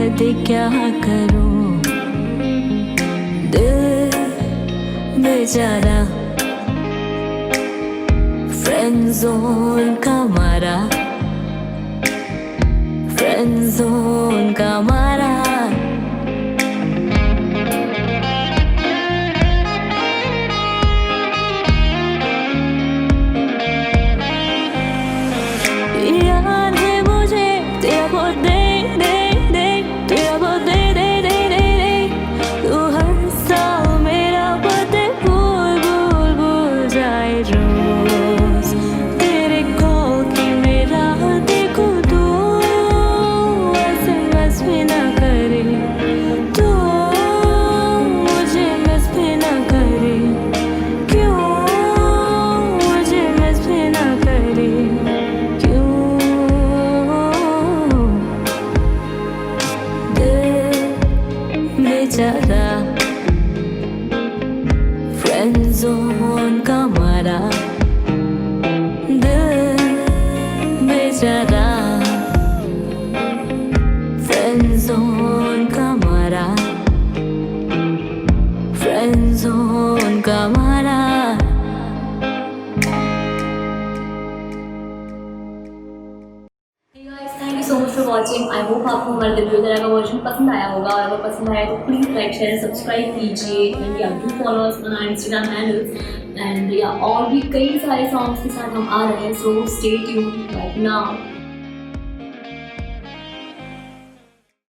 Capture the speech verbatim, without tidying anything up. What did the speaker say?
हद क्या करूं, दिल बेचारा फ्रेंड जोन का मारा, फ्रेंड जोन का मारा। याद है मुझे तेरा बहुत दे दे दे, तेरा बहुत दे दे दे दे दे। तू हर साल मेरा बर्थडे भूल भूल भूल जाए रोज, तेरे कॉल की मेरा देखो तू एसएमएस भी ना करे, तू मुझे मिस भी ना करे, क्यों मुझे मिस भी ना करे, क्यों? दिल बेचारा फ्रेंड जोन का मारा, दिल बेचारा फ्रेंड जोन का मारा, फ्रेंड जोन का मारा। Hey guys, thank you so much for watching. I hope आपको हमारा रिव्यू तरह का वर्जन पसंद आया होगा, और अगर पसंद आया तो प्लीज़ लाइक शेयर सब्सक्राइब कीजिए, and yeah do follow us on our Instagram handles, and yeah और भी कई सारे सॉन्ग्स के साथ हम आ रहे हैं, so stay tuned right now.